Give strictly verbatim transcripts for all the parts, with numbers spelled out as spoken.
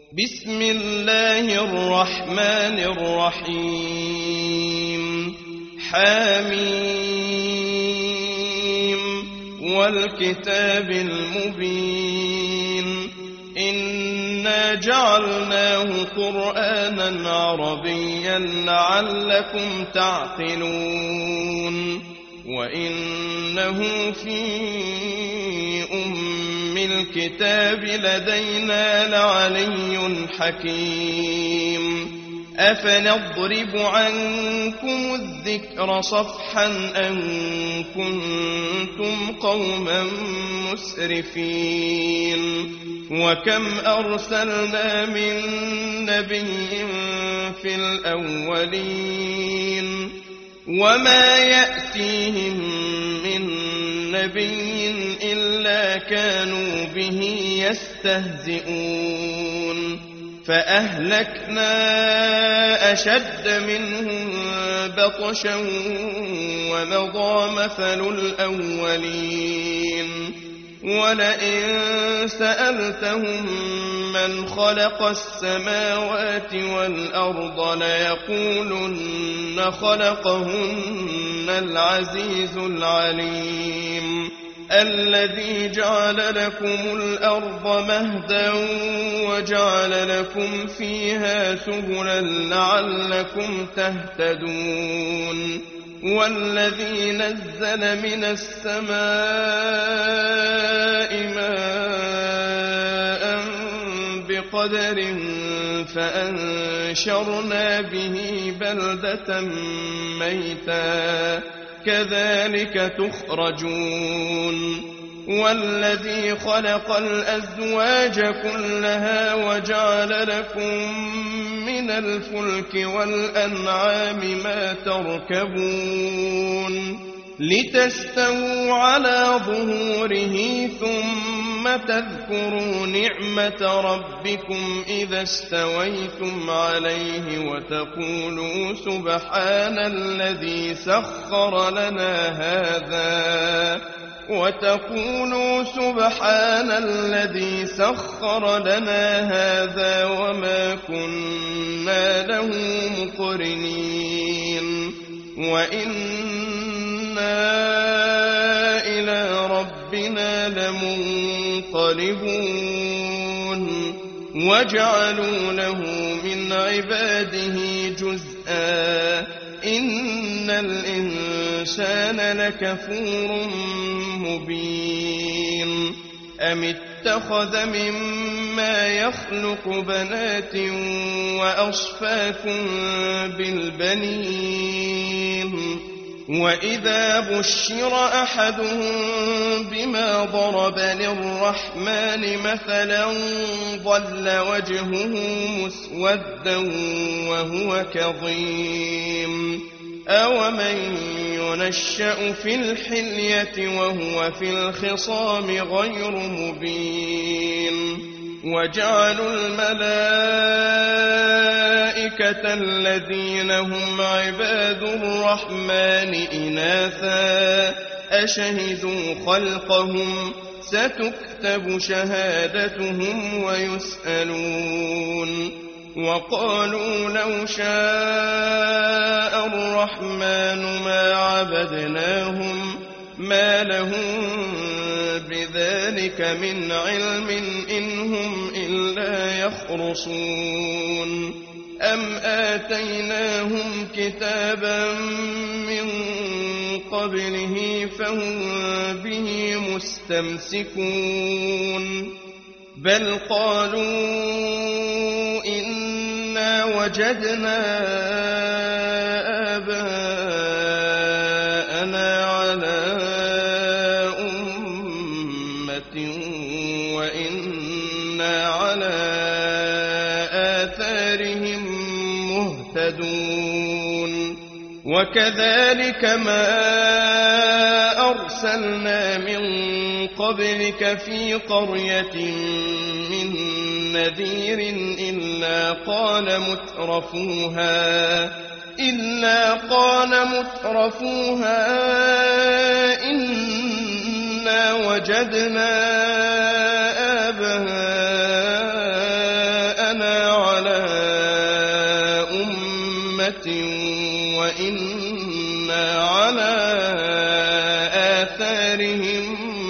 بسم الله الرحمن الرحيم حميم والكتاب المبين إنا جعلناه قرآنا عربيا لعلكم تعقلون وإنه في أم الكتاب لدينا لعلي حكيم أفنضرب عنكم الذكر صفحا أن كنتم قوما مسرفين وكم أرسلنا من نبي في الأولين وما يأتيهم من نبي إلا كانوا به يستهزئون فأهلكنا أشد منهم بطشا ومضى مثل الأولين ولئن سألتهم من خلق السماوات والأرض ليقولن خلقهن العزيز العليم الذي جعل لكم الأرض مهدا وجعل لكم فيها سبلا لعلكم تهتدون والذي نزل من السماء ماء بقدر فأنشرنا به بلدة ميتا كذلك تخرجون والذي خلق الأزواج كلها وجعل لكم من الفلك والأنعام ما تركبون لتستووا على ظهوره ثم تذكروا نعمة ربكم إذا استويتم عليه وتقولوا سبحان الذي سخر لنا هذا وتقولوا سبحان الذي سخر لنا هذا وما كنا له مقرنين وإنا إلى ربنا لمنقلبون وجعلوا له من عباده جزءا إن الإنسان لكفور مبين أم اتخذ مما يخلق بنات وأصفاكم بالبنين وإذا بشر أحدهم بما ضرب للرحمن مثلا ظل وجهه مسودا وهو كظيم أومن ينشأ في الحلية وهو في الخصام غير مبين وجعلوا الملائكة الذين هم عباد الرحمن إناثا أشهدوا خلقهم ستكتب شهادتهم ويسألون وقالوا لو شاء الرحمن ما عبدناهم ما لهم بذلك من علم إن هم إلا يخرصون أم آتيناهم كتابا من قبله فهم به مستمسكون بل قالوا إنا وجدنا آباءنا على أمة وإنا على آثارهم مهتدون وكذلك ما أرسلنا من قبلك في قرية من نذير إلا قال مترفوها إلا قال مترفوها إنا وجدنا آباءنا أمة وإنا على آثارهم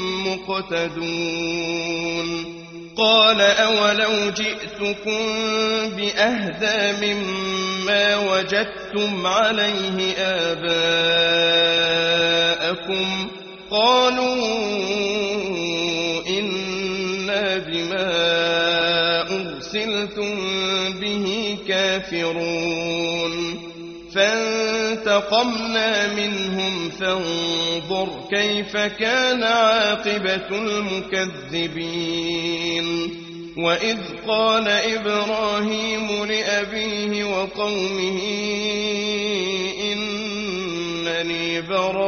مقتدون قال أولو جئتكم بأهدى مما وجدتم عليه آباءكم قالوا إنا بما أرسلتم به كافرون فانتقمنا منهم فانظر كيف كان عاقبة المكذبين وإذ قال إبراهيم لأبيه وقومه إنني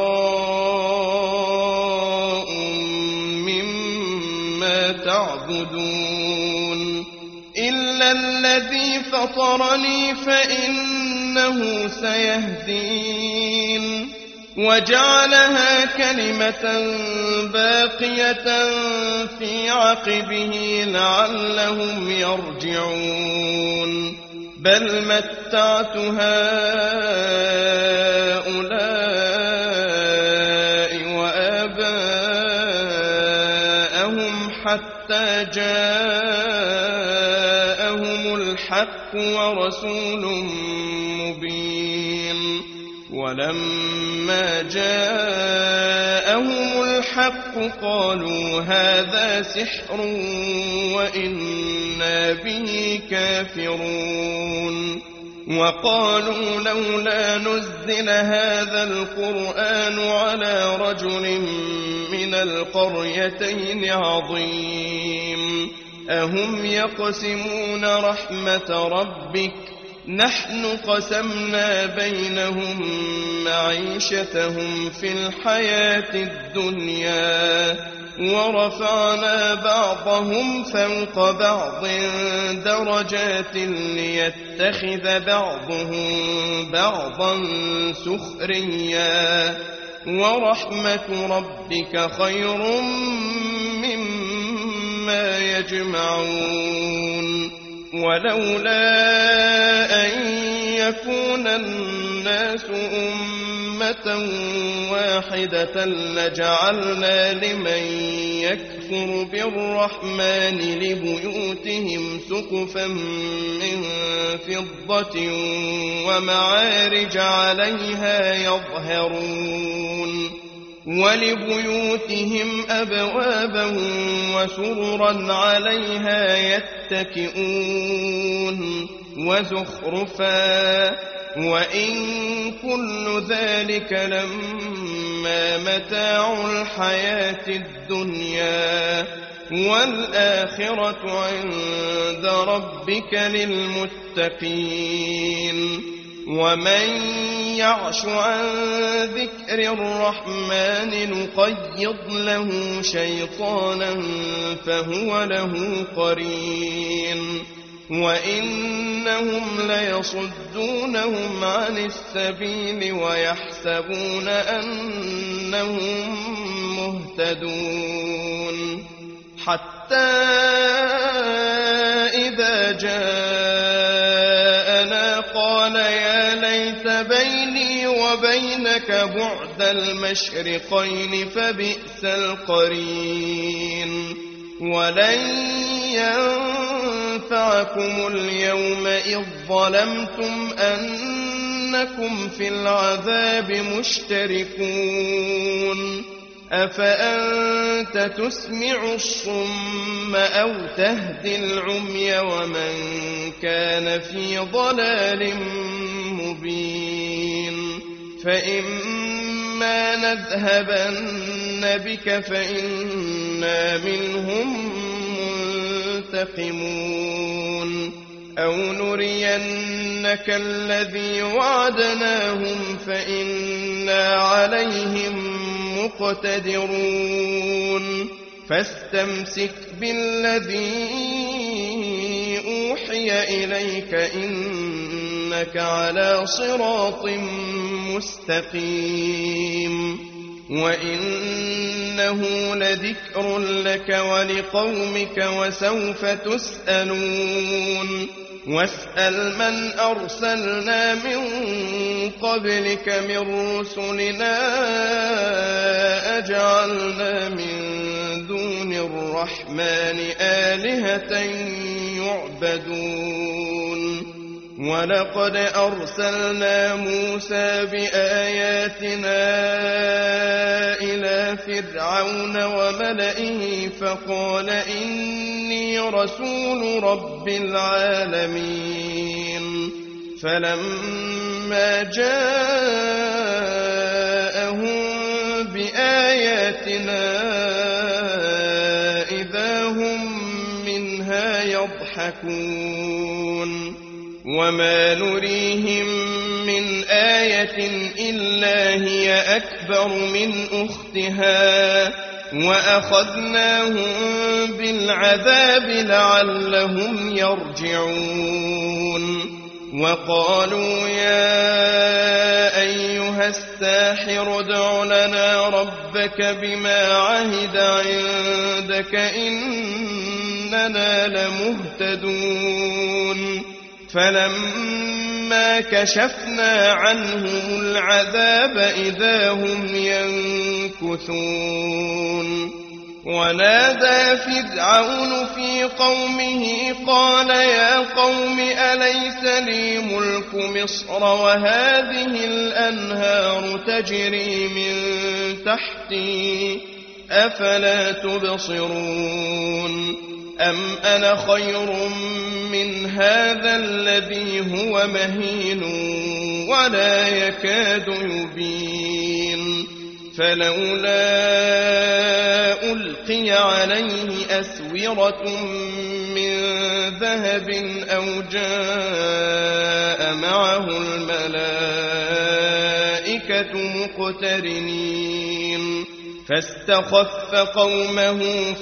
براء مما تعبدون إلا الذي فطرني فإنه سيهدين وجعلها كلمة باقية في عقبه لعلهم يرجعون بل متعت هؤلاء وآباءهم حتى جاءهم الحق ورسول مبين ولما جاءهم الحق قالوا هذا سحر وإنا به كافرون وقالوا لولا نزل هذا القرآن على رجل من القريتين عظيم أهم يقسمون رحمة ربك نحن قسمنا بينهم معيشتهم في الحياة الدنيا ورفعنا بعضهم فوق بعض درجات ليتخذ بعضهم بعضا سخريا ورحمة ربك خير مما يجمعون ولولا أن يكون الناس أمة واحدة لجعلنا لمن يكفر بالرحمن لبيوتهم سقفا من فضة ومعارج عليها يظهرون ولبيوتهم أبوابا وسررا عليها يتكئون وزخرفا وإن كل ذلك لما متاع الحياة الدنيا والآخرة عند ربك للمتقين ومن يعش عن ذكر الرحمن نقيض له شيطانا فهو له قرين وإنهم ليصدونهم عن السبيل ويحسبون أنهم مهتدون حتى إذا جاءنا قال يا ليت بيني وبينك بعد المشرقين فبئس القرين ولن ينفعكم اليوم إذ ظلمتم أنكم في العذاب مشتركون أفأنت تسمع الصم أو تهدي العمي ومن كان في ضلال مبين فإما نذهبن بك فإنا منهم منتقمون أو نرينك الذي وعدناهم فإنا عليهم مقتدرون فاستمسك بالذي أوحي إليك إنك على صراط مستقيم وإنه لذكر لك ولقومك وسوف تسألون واسأل من أرسلنا من قبلك من رسلنا أجعلنا من دون الرحمن آلهة يعبدون ولقد أرسلنا موسى بآياتنا إلى فرعون وملئه فقال إني رسول رب العالمين فلما جاءهم بآياتنا إذا هم منها يضحكون وما نريهم من آية إلا هي أكبر من أختها وأخذناهم بالعذاب لعلهم يرجعون وقالوا يا أيها الساحر ادع لنا ربك بما عهد عندك إننا لمهتدون فلما كشفنا عنهم العذاب إذا هم ينكثون ونادى فرعون في قومه قال يا قوم أليس لي ملك مصر وهذه الأنهار تجري من تحتي أفلا تبصرون أم أنا خير من هذا الذي هو مهين ولا يكاد يبين فلولا ألقي عليه أسورة من ذهب أو جاء معه الملائكة مقترنين فاستخف قومه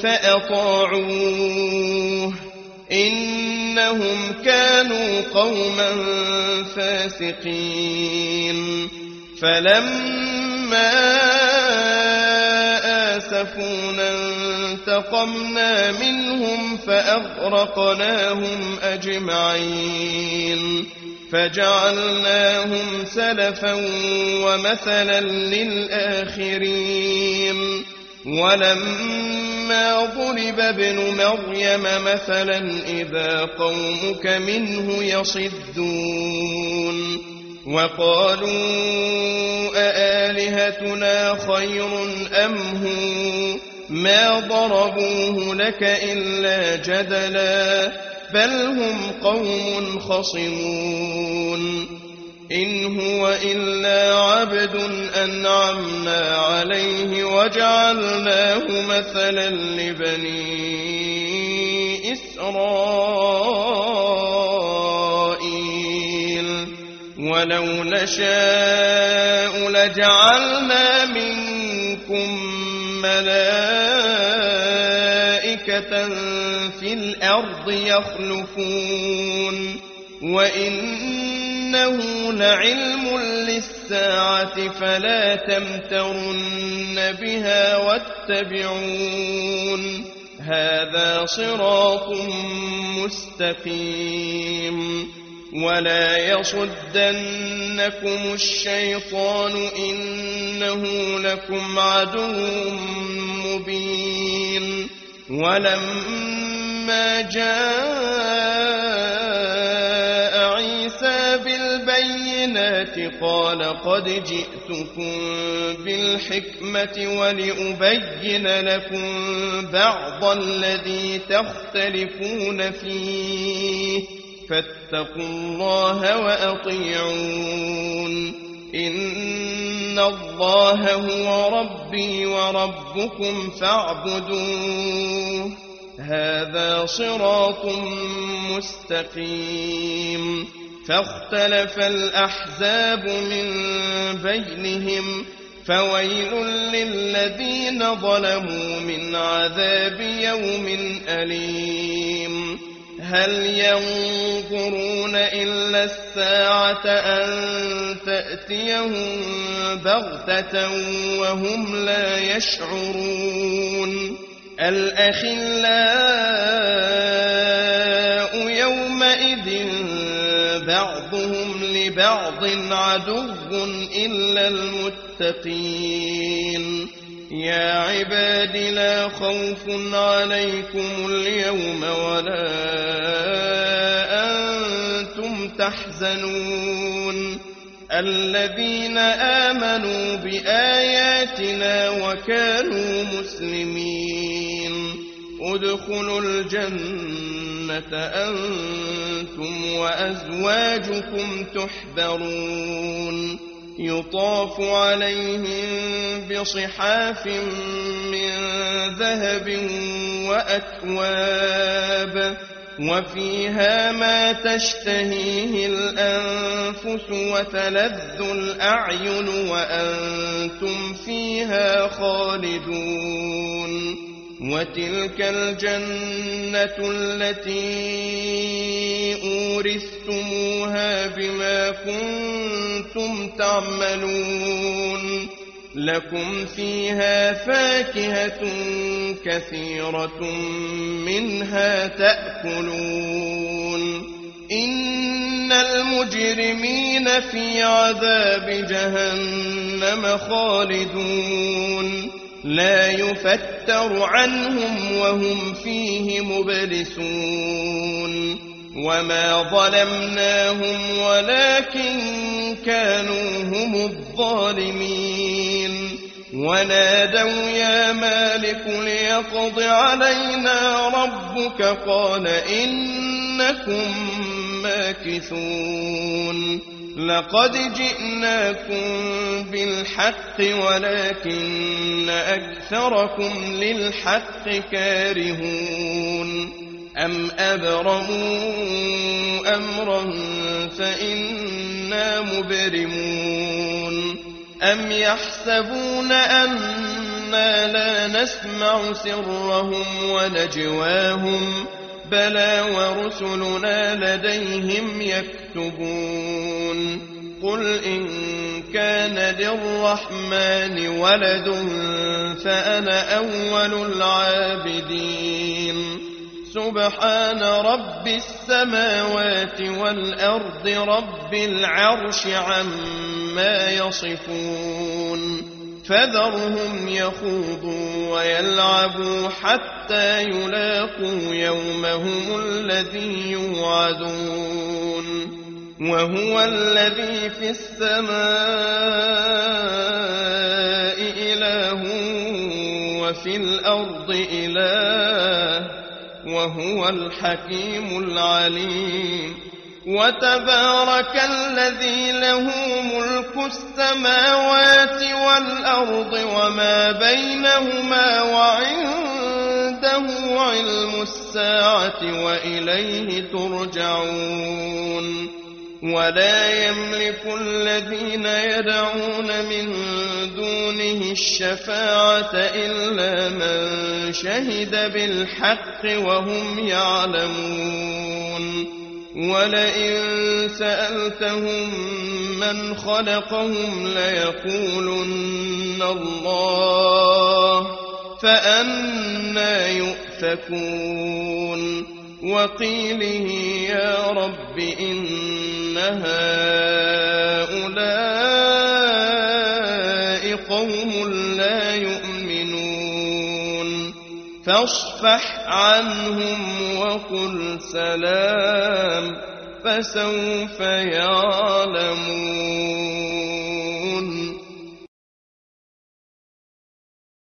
فأطاعوه إنهم كانوا قوما فاسقين فلما آسفونا انتقمنا منهم فأغرقناهم أجمعين فجعلناهم سلفا ومثلا للآخرين ولما ضرب ابن مريم مثلا إذا قومك منه يصدون وقالوا أآلهتنا خير أم هو ما ضربوه لك إلا جدلا بل هم قوم خصمون إن هو إلا عبد أنعمنا عليه وجعلناه مثلا لبني إسرائيل ولو نشاء لجعلنا منكم ملائكة في الأرض يخلفون وإنه لعلم للساعة فلا تمترن بها واتبعون هذا صراط مستقيم ولا يصدنكم الشيطان إنه لكم عدو مبين ولما جاء عيسى بالبينات قال قد جئتكم بالحكمة ولأبين لكم بعض الذي تختلفون فيه فاتقوا الله وأطيعون إن الله هو ربي وربكم فاعبدوه هذا صراط مستقيم فاختلف الأحزاب من بينهم فويل للذين ظلموا من عذاب يوم أليم هل ينظرون إلا الساعة أن تأتيهم بغتة وهم لا يشعرون الأخلاء يومئذ بعضهم لبعض عدو إلا المتقين يا عباد لا خوف عليكم اليوم ولا أنتم تحزنون الذين آمنوا بآياتنا وكانوا مسلمين ادخلوا الجنة أنتم وأزواجكم تحبرون يطاف عليهم بصحاف من ذهب وأكواب وفيها ما تشتهيه الأنفس وتلذ الأعين وأنتم فيها خالدون وتلك الجنة التي أورثتموها بما كنتم تعملون لكم فيها فاكهة كثيرة منها تأكلون إن المجرمين في عذاب جهنم خالدون لا يفتر عنهم وهم فيه مبلسون وما ظلمناهم ولكن كانوا هم الظالمين ونادوا يا مالك ليقض علينا ربك قال إنكم ماكثون لقد جئناكم بالحق ولكن أكثركم للحق كارهون أم أبرموا أمرا فإنا مبرمون أم يحسبون أنا لا نسمع سرهم ونجواهم بلى ورسلنا لديهم يكتبون قل إن كان للرحمن ولد فأنا أول العابدين سبحان رب السماوات والأرض رب العرش عما يصفون فذرهم يخوضوا ويلعبوا حتى يلاقوا يومهم الذي يوعدون وهو الذي في السماء إله وفي الأرض إله وهو الحكيم العليم وتبارك الذي له ملك السماوات والأرض وما بينهما وعنده علم الساعة وإليه ترجعون ولا يملك الذين يدعون من دونه الشفاعة إلا من شهد بالحق وهم يعلمون ولئن سألتهم من خلقهم ليقولن الله فأنى يؤفكون وقيله يا رب إن هؤلاء قوم لا يؤمنون فاصفح عنهم وقل سلام فسوف يعلمون.